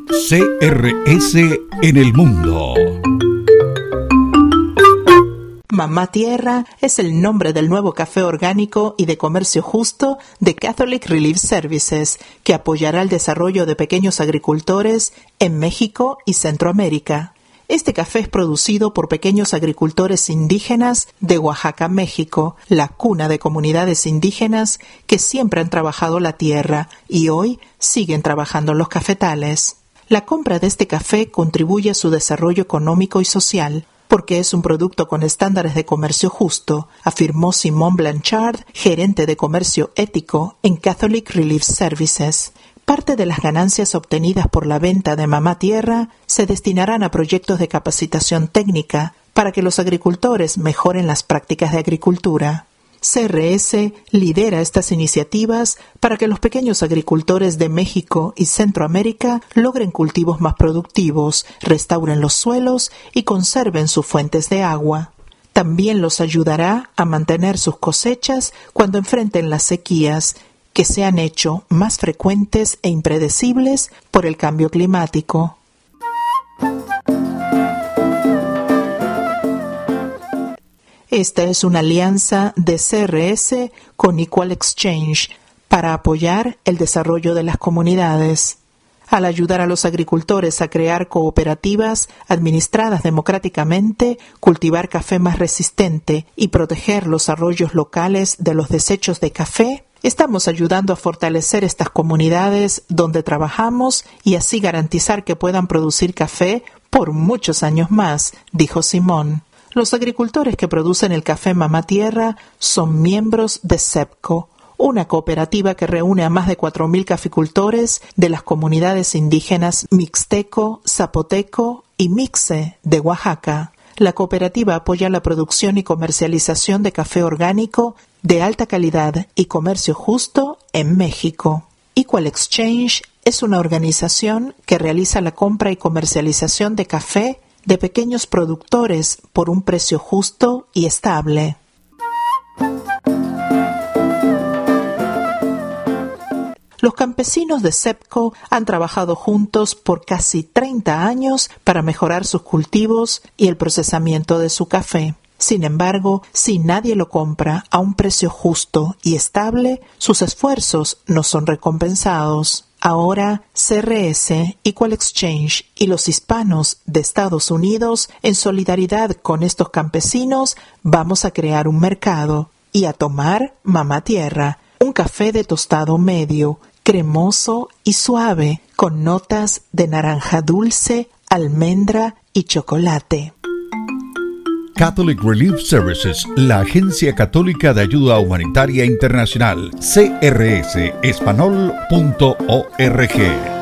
CRS en el mundo. Mamá Tierra es el nombre del nuevo café orgánico y de comercio justo de Catholic Relief Services, que apoyará el desarrollo de pequeños agricultores en México y Centroamérica. Este café es producido por pequeños agricultores indígenas de Oaxaca, México, la cuna de comunidades indígenas que siempre han trabajado la tierra y hoy siguen trabajando en los cafetales. La compra de este café contribuye a su desarrollo económico y social, porque es un producto con estándares de comercio justo, afirmó Simón Blanchard, gerente de comercio ético en Catholic Relief Services. Parte de las ganancias obtenidas por la venta de Mamá Tierra se destinarán a proyectos de capacitación técnica para que los agricultores mejoren las prácticas de agricultura. CRS lidera estas iniciativas para que los pequeños agricultores de México y Centroamérica logren cultivos más productivos, restauren los suelos y conserven sus fuentes de agua. También los ayudará a mantener sus cosechas cuando enfrenten las sequías, que se han hecho más frecuentes e impredecibles por el cambio climático. Esta es una alianza de CRS con Equal Exchange para apoyar el desarrollo de las comunidades. Al ayudar a los agricultores a crear cooperativas administradas democráticamente, cultivar café más resistente y proteger los arroyos locales de los desechos de café, estamos ayudando a fortalecer estas comunidades donde trabajamos y así garantizar que puedan producir café por muchos años más, dijo Simón. Los agricultores que producen el café Mamá Tierra son miembros de SEPCO, una cooperativa que reúne a más de 4.000 caficultores de las comunidades indígenas Mixteco, Zapoteco y Mixe de Oaxaca. La cooperativa apoya la producción y comercialización de café orgánico de alta calidad y comercio justo en México. Equal Exchange es una organización que realiza la compra y comercialización de café de pequeños productores por un precio justo y estable. Los campesinos de SEPCO han trabajado juntos por casi 30 años para mejorar sus cultivos y el procesamiento de su café. Sin embargo, si nadie lo compra a un precio justo y estable, sus esfuerzos no son recompensados. Ahora, CRS, Equal Exchange y los hispanos de Estados Unidos, en solidaridad con estos campesinos, vamos a crear un mercado y a tomar Mamá Tierra, un café de tostado medio, cremoso y suave, con notas de naranja dulce, almendra y chocolate. Catholic Relief Services, la Agencia Católica de Ayuda Humanitaria Internacional, crsespanol.org.